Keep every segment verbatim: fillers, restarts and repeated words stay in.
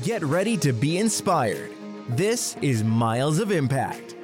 Get ready to be inspired. This is Miles of Impact.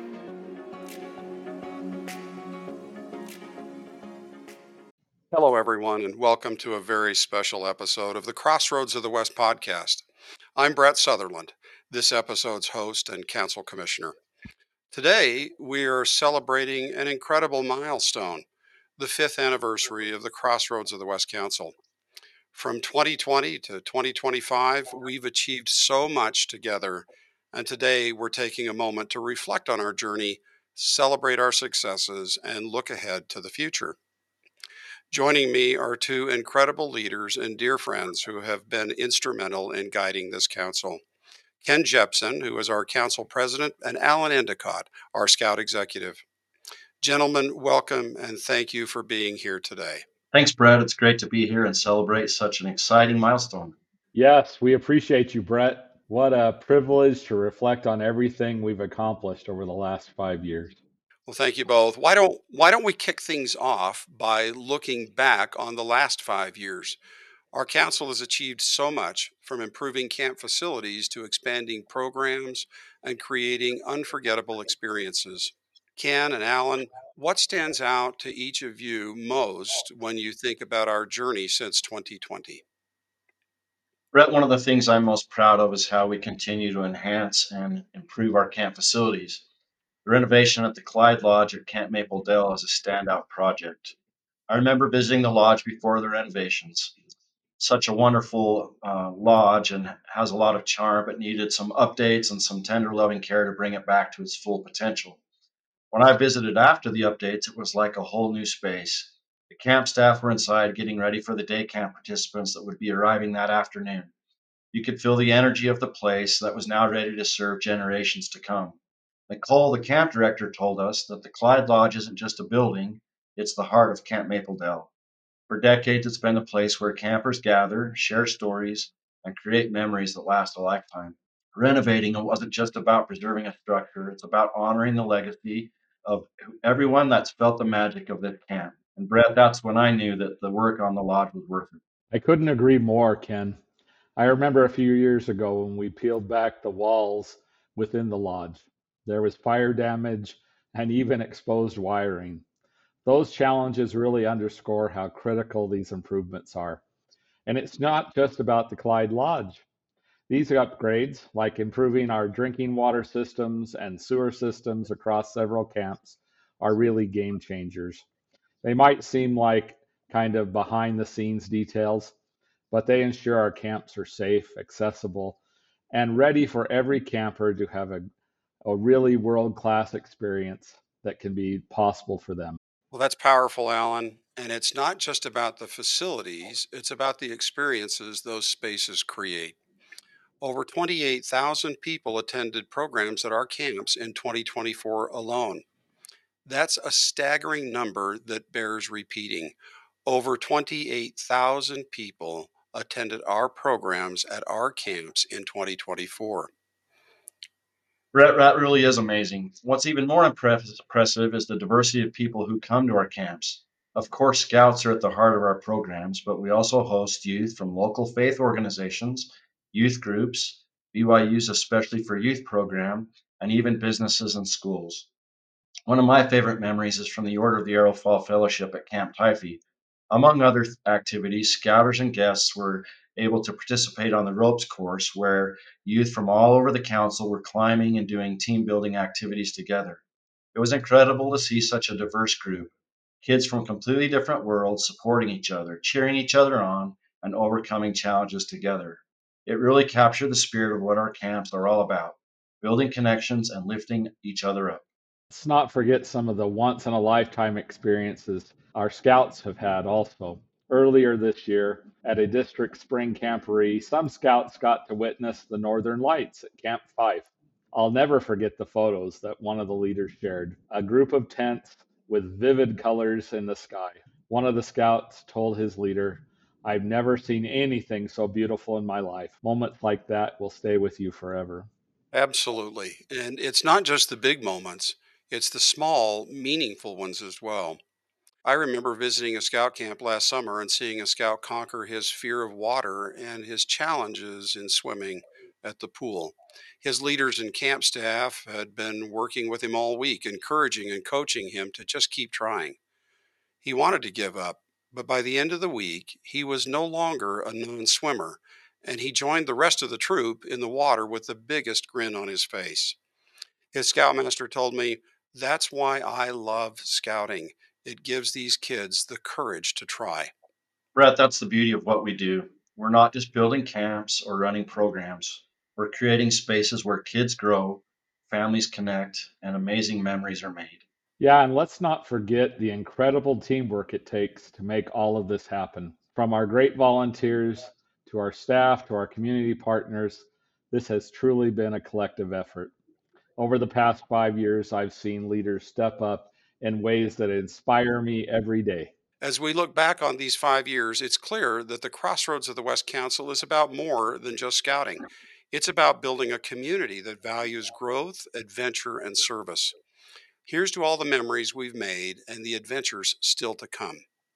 Hello, everyone, and welcome to a very special episode of the Crossroads of the West podcast. I'm Brett Sutherland, this episode's host and council commissioner. Today, we are celebrating an incredible milestone, the fifth anniversary of the Crossroads of the West Council. From twenty twenty to twenty twenty-five, we've achieved so much together, and today we're taking a moment to reflect on our journey, celebrate our successes, and look ahead to the future. Joining me are two incredible leaders and dear friends who have been instrumental in guiding this council. Ken Jepson, who is our council president, and Alan Endicott, our scout executive. Gentlemen, welcome and thank you for being here today. Thanks, Brett. It's great to be here and celebrate such an exciting milestone. Yes, we appreciate you, Brett. What a privilege to reflect on everything we've accomplished over the last five years. Well, thank you both. Why don't why don't we kick things off by looking back on the last five years? Our council has achieved so much, from improving camp facilities to expanding programs and creating unforgettable experiences. Ken and Alan, what stands out to each of you most when you think about our journey since twenty twenty? Brett, one of the things I'm most proud of is how we continue to enhance and improve our camp facilities. The renovation at the Clyde Lodge at Camp Maple Dell is a standout project. I remember visiting the lodge before the renovations. Such a wonderful uh, lodge and has a lot of charm, but needed some updates and some tender loving care to bring it back to its full potential. When I visited after the updates, it was like a whole new space. The camp staff were inside getting ready for the day camp participants that would be arriving that afternoon. You could feel the energy of the place that was now ready to serve generations to come. Nicole, the camp director, told us that the Clyde Lodge isn't just a building, it's the heart of Camp Maple Dell. For decades, it's been a place where campers gather, share stories, and create memories that last a lifetime. Renovating it wasn't just about preserving a structure, it's about honoring the legacy of everyone that's felt the magic of this camp. And Brett, that's when I knew that the work on the lodge was worth it. I couldn't agree more, Ken. I remember a few years ago when we peeled back the walls within the lodge. There was fire damage and even exposed wiring. Those challenges really underscore how critical these improvements are. And it's not just about the Clyde Lodge. These upgrades, like improving our drinking water systems and sewer systems across several camps, are really game changers. They might seem like kind of behind the scenes details, but they ensure our camps are safe, accessible, and ready for every camper to have a, a really world class experience that can be possible for them. Well, that's powerful, Alan. And it's not just about the facilities, it's about the experiences those spaces create. Over twenty-eight thousand people attended programs at our camps in twenty twenty-four alone. That's a staggering number that bears repeating. Over twenty-eight thousand people attended our programs at our camps in twenty twenty-four. Brett, that really is amazing. What's even more impressive is the diversity of people who come to our camps. Of course, scouts are at the heart of our programs, but we also host youth from local faith organizations, youth groups, B Y U's Especially for Youth program, and even businesses and schools. One of my favorite memories is from the Order of the Arrow Fall Fellowship at Camp Typhy. Among other activities, scouters and guests were able to participate on the ropes course where youth from all over the council were climbing and doing team building activities together. It was incredible to see such a diverse group, kids from completely different worlds supporting each other, cheering each other on, and overcoming challenges together. It really captured the spirit of what our camps are all about, building connections and lifting each other up. Let's not forget some of the once in a lifetime experiences our scouts have had also. Earlier this year, at a district spring camporee, some scouts got to witness the Northern Lights at Camp Fife. I'll never forget the photos that one of the leaders shared. A group of tents with vivid colors in the sky. One of the scouts told his leader, "I've never seen anything so beautiful in my life. Moments like that will stay with you forever." Absolutely. And it's not just the big moments, it's the small, meaningful ones as well. I remember visiting a scout camp last summer and seeing a scout conquer his fear of water and his challenges in swimming. at the pool. His leaders and camp staff had been working with him all week, encouraging and coaching him to just keep trying. He wanted to give up, but by the end of the week, he was no longer a non swimmer, and he joined the rest of the troop in the water with the biggest grin on his face. His scoutmaster told me, "That's why I love scouting. It gives these kids the courage to try." Brett, that's the beauty of what we do. We're not just building camps or running programs. We're creating spaces where kids grow, families connect, and amazing memories are made. Yeah, and let's not forget the incredible teamwork it takes to make all of this happen. From our great volunteers to our staff to our community partners, this has truly been a collective effort. Over the past five years, I've seen leaders step up in ways that inspire me every day. As we look back on these five years, it's clear that the Crossroads of the West Council is about more than just scouting. It's about building a community that values growth, adventure, and service. Here's to all the memories we've made and the adventures still to come.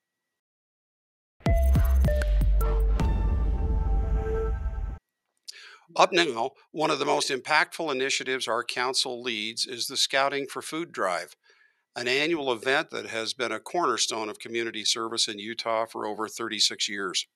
Up now, one of the most impactful initiatives our council leads is the Scouting for Food Drive, an annual event that has been a cornerstone of community service in Utah for over thirty-six years.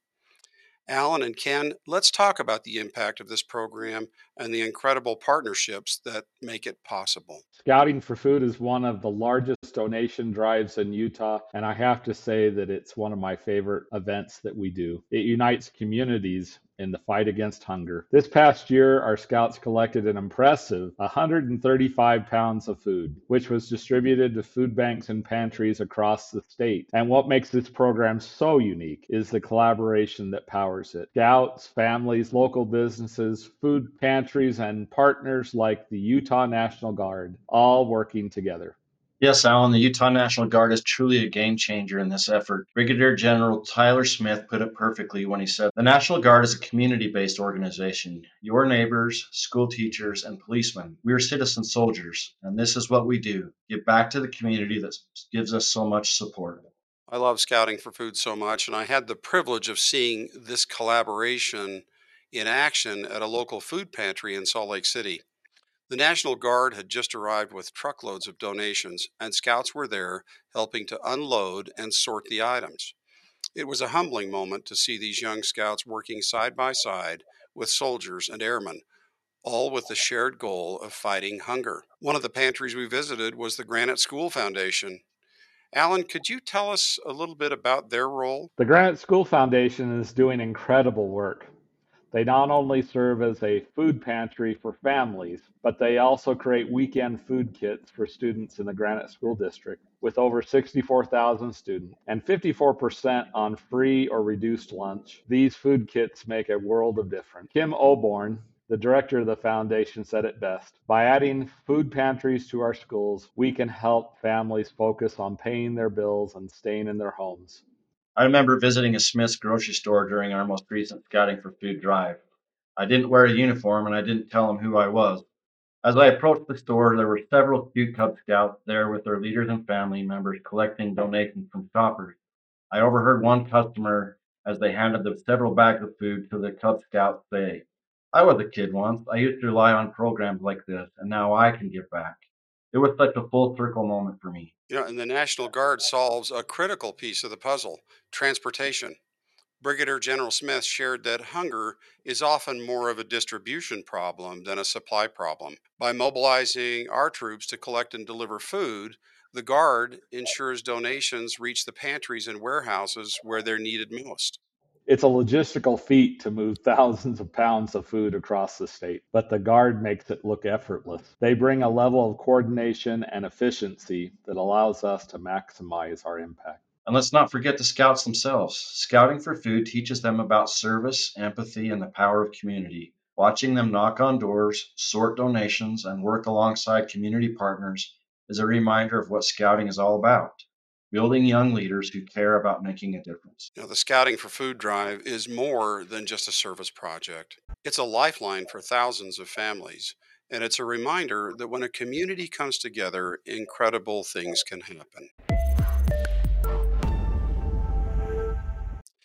Alan and Ken, let's talk about the impact of this program and the incredible partnerships that make it possible. Scouting for Food is one of the largest donation drives in Utah, and I have to say that it's one of my favorite events that we do. It unites communities in the fight against hunger. This past year, our scouts collected an impressive one hundred thirty-five pounds of food, which was distributed to food banks and pantries across the state. And what makes this program so unique is the collaboration that powers it. Scouts, families, local businesses, food pantries, and partners like the Utah National Guard, all working together. Yes, Alan, the Utah National Guard is truly a game changer in this effort. Brigadier General Tyler Smith put it perfectly when he said, "The National Guard is a community-based organization. Your neighbors, school teachers, and policemen. We are citizen soldiers, and this is what we do. Give back to the community that gives us so much support." I love Scouting for Food so much, and I had the privilege of seeing this collaboration in action at a local food pantry in Salt Lake City. The National Guard had just arrived with truckloads of donations, and scouts were there helping to unload and sort the items. It was a humbling moment to see these young scouts working side by side with soldiers and airmen, all with the shared goal of fighting hunger. One of the pantries we visited was the Granite School Foundation. Alan, could you tell us a little bit about their role? The Granite School Foundation is doing incredible work. They not only serve as a food pantry for families, but they also create weekend food kits for students in the Granite School District. With over sixty-four thousand students and fifty-four percent on free or reduced lunch, these food kits make a world of difference. Kim Oborn, the director of the foundation, said it best: "By adding food pantries to our schools, we can help families focus on paying their bills and staying in their homes." I remember visiting a Smith's grocery store during our most recent Scouting for Food drive. I didn't wear a uniform and I didn't tell them who I was. As I approached the store, there were several cute Cub Scouts there with their leaders and family members collecting donations from shoppers. I overheard one customer, as they handed them several bags of food to the Cub Scouts, say, "I was a kid once. I used to rely on programs like this, and now I can give back." It was such a full circle moment for me. You know, and the National Guard solves a critical piece of the puzzle: transportation. Brigadier General Smith shared that hunger is often more of a distribution problem than a supply problem. By mobilizing our troops to collect and deliver food, the Guard ensures donations reach the pantries and warehouses where they're needed most. It's a logistical feat to move thousands of pounds of food across the state, but the Guard makes it look effortless. They bring a level of coordination and efficiency that allows us to maximize our impact. And let's not forget the Scouts themselves. Scouting for Food teaches them about service, empathy, and the power of community. Watching them knock on doors, sort donations, and work alongside community partners is a reminder of what Scouting is all about: building young leaders who care about making a difference. You know, the Scouting for Food drive is more than just a service project. It's a lifeline for thousands of families, and it's a reminder that when a community comes together, incredible things can happen.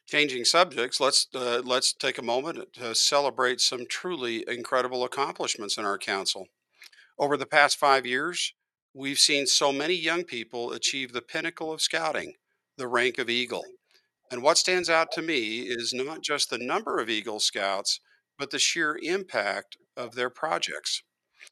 Changing subjects, let's uh, let's take a moment to celebrate some truly incredible accomplishments in our council. Over the past five years, we've seen so many young people achieve the pinnacle of scouting, the rank of Eagle. And what stands out to me is not just the number of Eagle Scouts, but the sheer impact of their projects.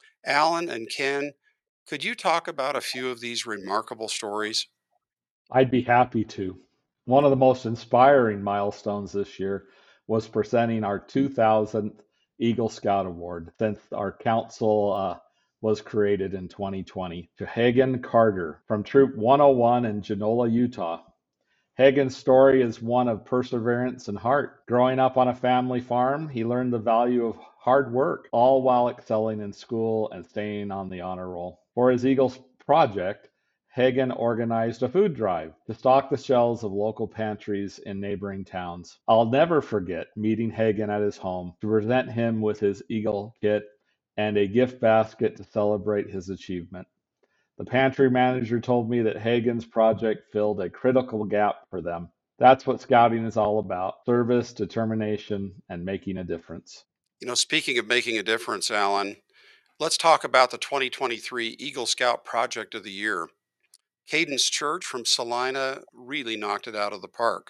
Alan and Ken, could you talk about a few of these remarkable stories? I'd be happy to. One of the most inspiring milestones this year was presenting our two thousandth Eagle Scout Award since our council uh, was created in twenty twenty to Hagen Carter from Troop one oh one in Genola, Utah. Hagen's story is one of perseverance and heart. Growing up on a family farm, he learned the value of hard work, all while excelling in school and staying on the honor roll. For his Eagles project, Hagen organized a food drive to stock the shelves of local pantries in neighboring towns. I'll never forget meeting Hagen at his home to present him with his Eagle kit and a gift basket to celebrate his achievement. The pantry manager told me that Hagen's project filled a critical gap for them. That's what scouting is all about: service, determination, and making a difference. You know, speaking of making a difference, Alan, let's talk about the twenty twenty-three Eagle Scout Project of the Year. Cadence Church from Salina really knocked it out of the park.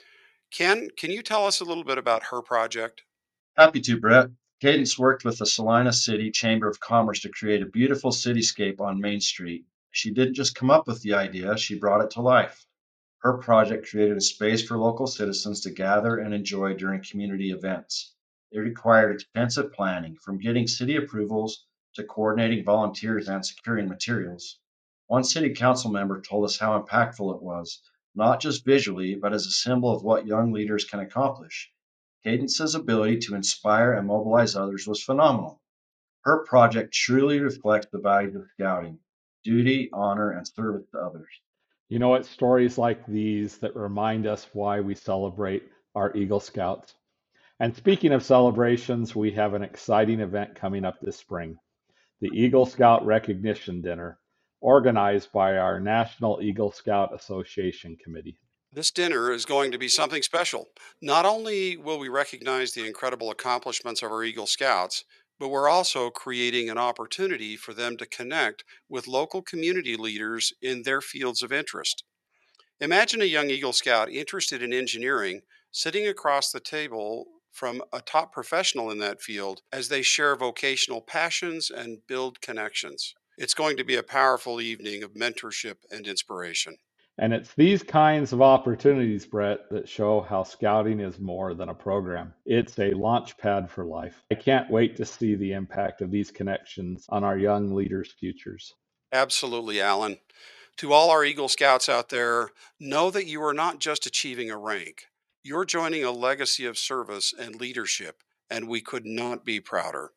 Ken, can you tell us a little bit about her project? Happy to, Brett. Cadence worked with the Salina City Chamber of Commerce to create a beautiful cityscape on Main Street. She didn't just come up with the idea, she brought it to life. Her project created a space for local citizens to gather and enjoy during community events. It required extensive planning, from getting city approvals to coordinating volunteers and securing materials. One city council member told us how impactful it was, not just visually, but as a symbol of what young leaders can accomplish. Cadence's ability to inspire and mobilize others was phenomenal. Her project truly reflects the values of scouting: duty, honor, and service to others. You know, it's stories like these that remind us why we celebrate our Eagle Scouts. And speaking of celebrations, we have an exciting event coming up this spring: the Eagle Scout Recognition Dinner, organized by our National Eagle Scout Association Committee. This dinner is going to be something special. Not only will we recognize the incredible accomplishments of our Eagle Scouts, but we're also creating an opportunity for them to connect with local community leaders in their fields of interest. Imagine a young Eagle Scout interested in engineering sitting across the table from a top professional in that field as they share vocational passions and build connections. It's going to be a powerful evening of mentorship and inspiration. And it's these kinds of opportunities, Brett, that show how scouting is more than a program. It's a launch pad for life. I can't wait to see the impact of these connections on our young leaders' futures. Absolutely, Alan. To all our Eagle Scouts out there, know that you are not just achieving a rank. You're joining a legacy of service and leadership, and we could not be prouder.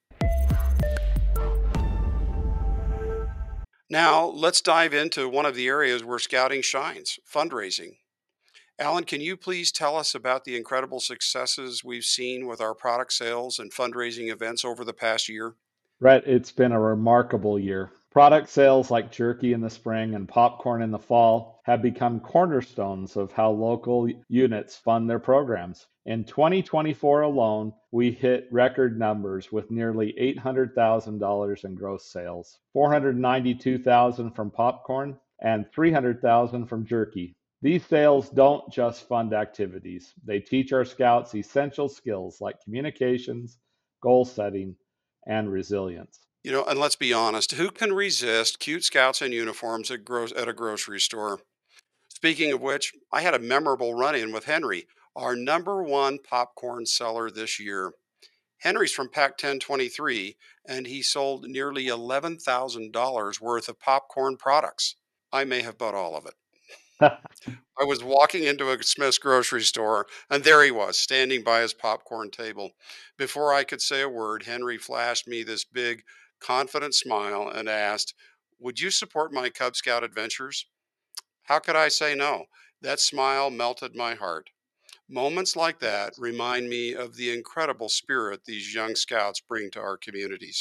Now, let's dive into one of the areas where scouting shines: fundraising. Alan, can you please tell us about the incredible successes we've seen with our product sales and fundraising events over the past year? Brett, it's been a remarkable year. Product sales like jerky in the spring and popcorn in the fall have become cornerstones of how local units fund their programs. In twenty twenty-four alone, we hit record numbers with nearly eight hundred thousand dollars in gross sales, four hundred ninety-two thousand dollars from popcorn and three hundred thousand dollars from jerky. These sales don't just fund activities. They teach our scouts essential skills like communications, goal setting, and resilience. You know, and let's be honest, who can resist cute scouts in uniforms at, gro- at a grocery store? Speaking of which, I had a memorable run in with Henry, our number one popcorn seller this year. Henry's from Pac ten twenty-three, and he sold nearly eleven thousand dollars worth of popcorn products. I may have bought all of it. I was walking into a Smith's grocery store, and there he was, standing by his popcorn table. Before I could say a word, Henry flashed me this big, confident smile and asked, "Would you support my Cub Scout adventures?" How could I say no? That smile melted my heart. Moments like that remind me of the incredible spirit these young scouts bring to our communities.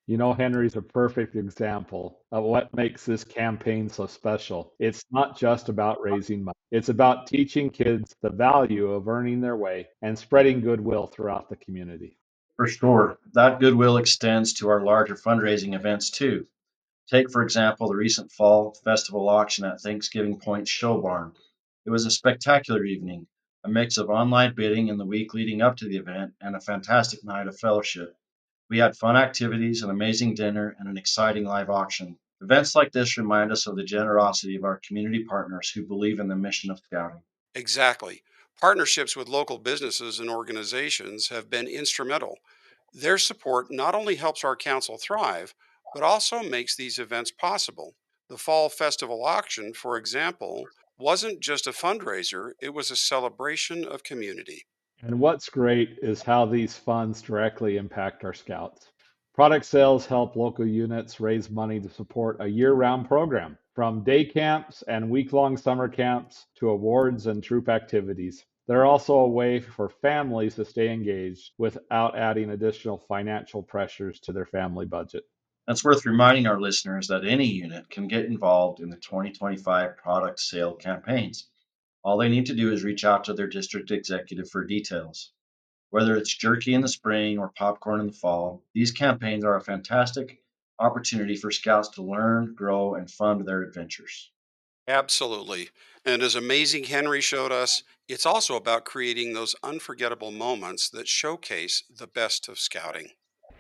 You know, Henry's a perfect example of what makes this campaign so special. It's not just about raising money, it's about teaching kids the value of earning their way and spreading goodwill throughout the community. For sure, that goodwill extends to our larger fundraising events too. Take, for example, the recent fall festival auction at Thanksgiving Point Show Barn. It was a spectacular evening, a mix of online bidding in the week leading up to the event and a fantastic night of fellowship. We had fun activities, an amazing dinner, and an exciting live auction. Events like this remind us of the generosity of our community partners who believe in the mission of Scouting. Exactly. Partnerships with local businesses and organizations have been instrumental. Their support not only helps our council thrive, but also makes these events possible. The Fall Festival auction, for example, wasn't just a fundraiser, it was a celebration of community. And what's great is how these funds directly impact our scouts. Product sales help local units raise money to support a year round program, from day camps and week long summer camps to awards and troop activities. They're also a way for families to stay engaged without adding additional financial pressures to their family budget. It's worth reminding our listeners that any unit can get involved in the twenty twenty-five product sale campaigns. All they need to do is reach out to their district executive for details. Whether it's jerky in the spring or popcorn in the fall, these campaigns are a fantastic opportunity for scouts to learn, grow, and fund their adventures. Absolutely. And as Amazing Henry showed us, it's also about creating those unforgettable moments that showcase the best of scouting.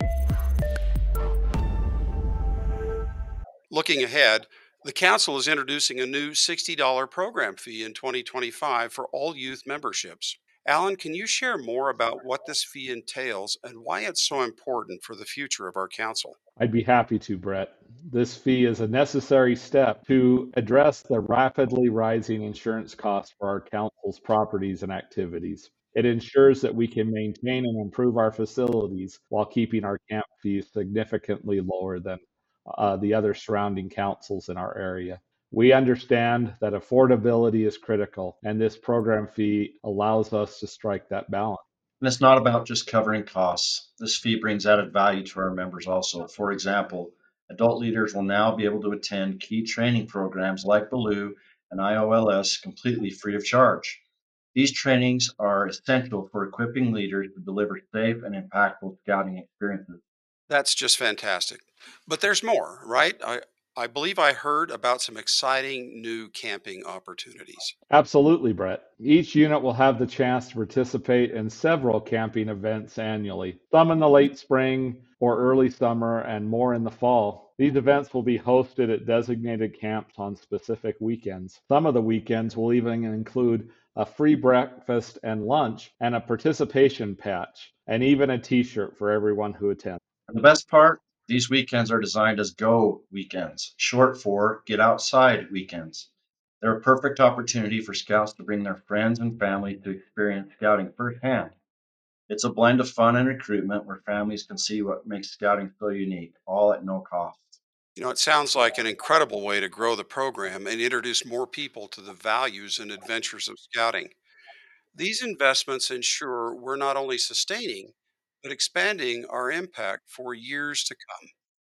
Looking ahead, the Council is introducing a new sixty dollars program fee in twenty twenty-five for all youth memberships. Alan, can you share more about what this fee entails and why it's so important for the future of our Council? I'd be happy to, Brett. This fee is a necessary step to address the rapidly rising insurance costs for our council's properties and activities. It ensures that we can maintain and improve our facilities while keeping our camp fees significantly lower than uh, the other surrounding councils in our area. We understand that affordability is critical, and this program fee allows us to strike that balance. And it's not about just covering costs. This fee brings added value to our members also. For example, adult leaders will now be able to attend key training programs like Baloo and I O L S completely free of charge. These trainings are essential for equipping leaders to deliver safe and impactful scouting experiences. That's just fantastic. But there's more, right? I, I believe I heard about some exciting new camping opportunities. Absolutely, Brett. Each unit will have the chance to participate in several camping events annually, some in the late spring or early summer, and more in the fall. These events will be hosted at designated camps on specific weekends. Some of the weekends will even include a free breakfast and lunch, and a participation patch, and even a t shirt for everyone who attends. And the best part, these weekends are designed as go weekends, short for get outside weekends. They're a perfect opportunity for scouts to bring their friends and family to experience scouting firsthand. It's a blend of fun and recruitment where families can see what makes scouting so unique, all at no cost. You know, it sounds like an incredible way to grow the program and introduce more people to the values and adventures of scouting. These investments ensure we're not only sustaining, but expanding our impact for years to come.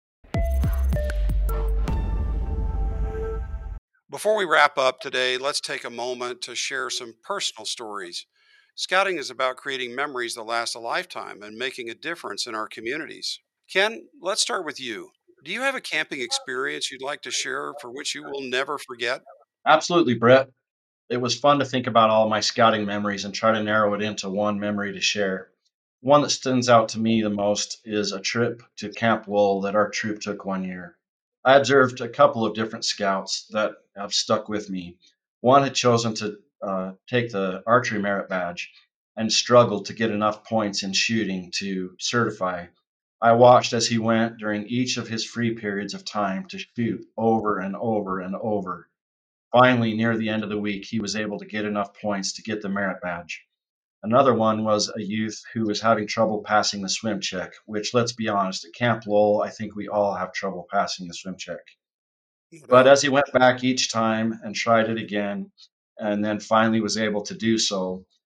Before we wrap up today, let's take a moment to share some personal stories. Scouting is about creating memories that last a lifetime and making a difference in our communities. Ken, let's start with you. Do you have a camping experience you'd like to share for which you will never forget? Absolutely, Brett. It was fun to think about all my scouting memories and try to narrow it into one memory to share. One that stands out to me the most is a trip to Camp Lowell that our troop took one year. I observed a couple of different scouts that have stuck with me. One had chosen to uh, take the archery merit badge and struggled to get enough points in shooting to certify. I watched as he went during each of his free periods of time to shoot over and over and over. Finally, near the end of the week, he was able to get enough points to get the merit badge. Another one was a youth who was having trouble passing the swim check, which, let's be honest, at Camp Lowell, I think we all have trouble passing the swim check. No But doubt. as he went back each time and tried it again, and then finally was able to do so,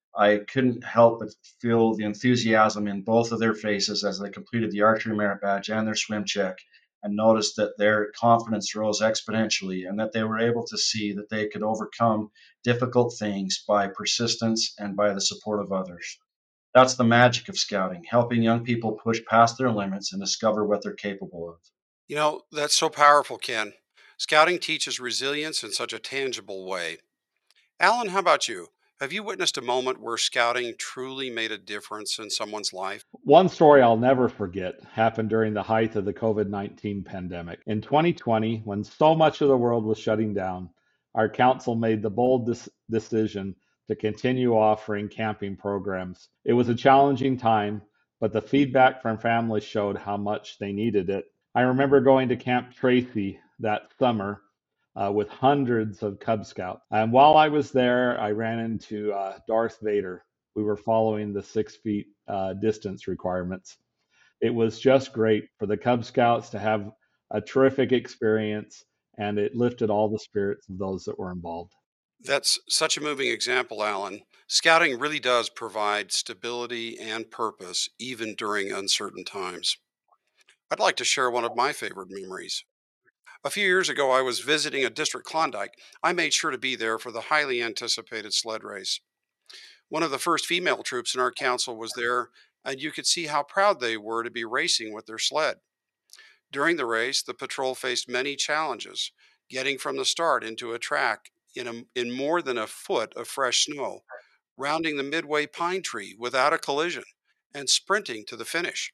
I couldn't help but feel the enthusiasm in both of their faces as they completed the archery merit badge and their swim check, and noticed that their confidence rose exponentially and that they were able to see that they could overcome difficult things by persistence and by the support of others. That's the magic of scouting, helping young people push past their limits and discover what they're capable of. You know, that's so powerful, Ken. Scouting teaches resilience in such a tangible way. Alan, how about you? Have you witnessed a moment where scouting truly made a difference in someone's life? One story I'll never forget happened during the height of the COVID nineteen pandemic. In twenty twenty, when so much of the world was shutting down, our council made the bold dis- decision to continue offering camping programs. It was a challenging time, but the feedback from families showed how much they needed it. I remember going to Camp Tracy that summer uh, with hundreds of Cub Scouts. And while I was there, I ran into uh, Darth Vader. We were following the six feet uh, distance requirements. It was just great for the Cub Scouts to have a terrific experience, and it lifted all the spirits of those that were involved. That's such a moving example, Alan. Scouting really does provide stability and purpose, even during uncertain times. I'd like to share one of my favorite memories. A few years ago, I was visiting a district Klondike. I made sure to be there for the highly anticipated sled race. One of the first female troops in our council was there, and you could see how proud they were to be racing with their sled. During the race, the patrol faced many challenges, getting from the start into a track in, a, in more than a foot of fresh snow, rounding the midway pine tree without a collision, and sprinting to the finish.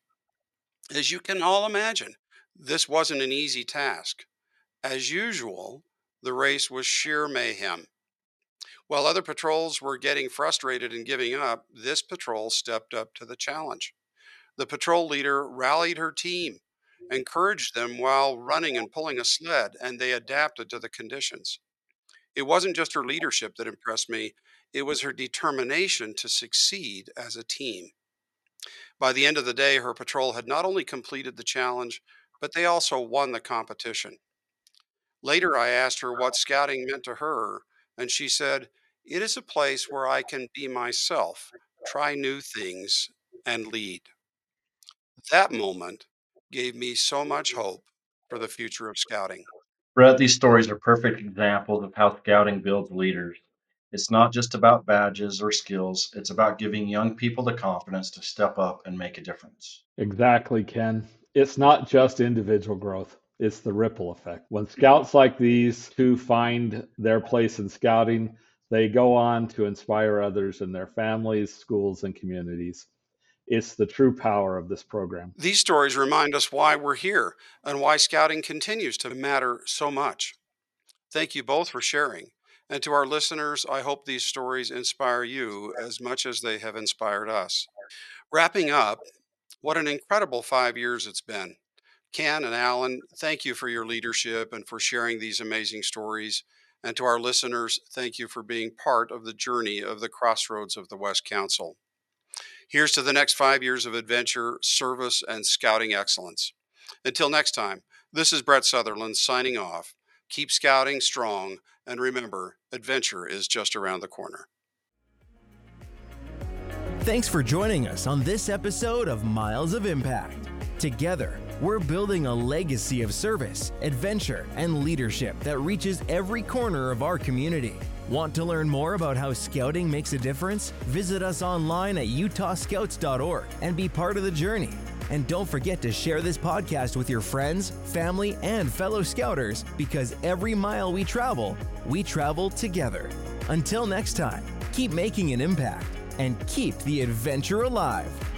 As you can all imagine, this wasn't an easy task. As usual, the race was sheer mayhem. While other patrols were getting frustrated and giving up, this patrol stepped up to the challenge. The patrol leader rallied her team, encouraged them while running and pulling a sled, and they adapted to the conditions. It wasn't just her leadership that impressed me, it was her determination to succeed as a team. By the end of the day, her patrol had not only completed the challenge, but they also won the competition. Later, I asked her what scouting meant to her, and she said, "It is a place where I can be myself, try new things, and lead." That moment gave me so much hope for the future of scouting. Brett, these stories are perfect examples of how scouting builds leaders. It's not just about badges or skills, it's about giving young people the confidence to step up and make a difference. Exactly, Ken. It's not just individual growth, it's the ripple effect. When scouts like these two find their place in scouting, they go on to inspire others in their families, schools, and communities. It's the true power of this program. These stories remind us why we're here and why scouting continues to matter so much. Thank you both for sharing. And to our listeners, I hope these stories inspire you as much as they have inspired us. Wrapping up, what an incredible five years it's been. Ken and Alan, thank you for your leadership and for sharing these amazing stories. And to our listeners, thank you for being part of the journey of the Crossroads of the West Council. Here's to the next five years of adventure, service, and scouting excellence. Until next time, this is Brett Sutherland signing off. Keep scouting strong, and remember, adventure is just around the corner. Thanks for joining us on this episode of Miles of Impact. Together, we're building a legacy of service, adventure, and leadership that reaches every corner of our community. Want to learn more about how scouting makes a difference? Visit us online at utah scouts dot org and be part of the journey. And don't forget to share this podcast with your friends, family, and fellow scouters, because every mile we travel, we travel together. Until next time, keep making an impact and keep the adventure alive.